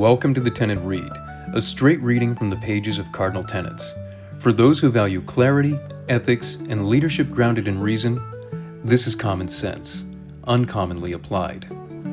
Welcome to the Tenant Read, a straight reading from the pages of Cardinal Tenets. For those who value clarity, ethics, and leadership grounded in reason, this is common sense, uncommonly applied.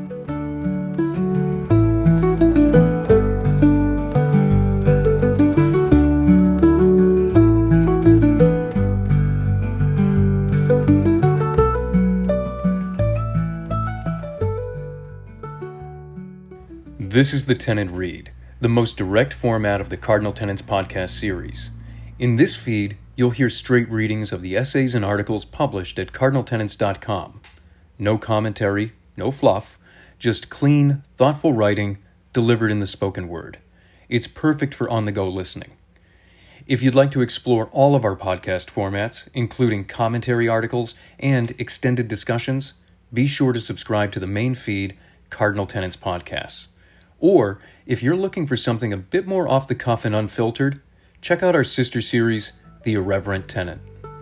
This is the Tenant Read, the most direct format of the Cardinal Tenets podcast series. In this feed, you'll hear straight readings of the essays and articles published at cardinaltenets.com. No commentary, no fluff, just clean, thoughtful writing delivered in the spoken word. It's perfect for on-the-go listening. If you'd like to explore all of our podcast formats, including commentary articles and extended discussions, be sure to subscribe to the main feed, Cardinal Tenets Podcasts. Or, if you're looking for something a bit more off the cuff and unfiltered, check out our sister series, The Irreverent Tenant.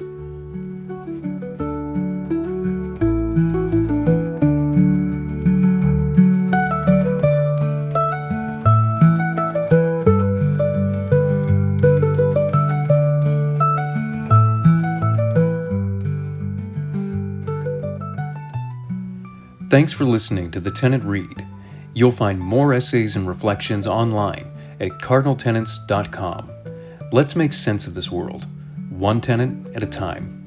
Thanks for listening to the Tenant Read. You'll find more essays and reflections online at cardinaltenets.com. Let's make sense of this world, one tenant at a time.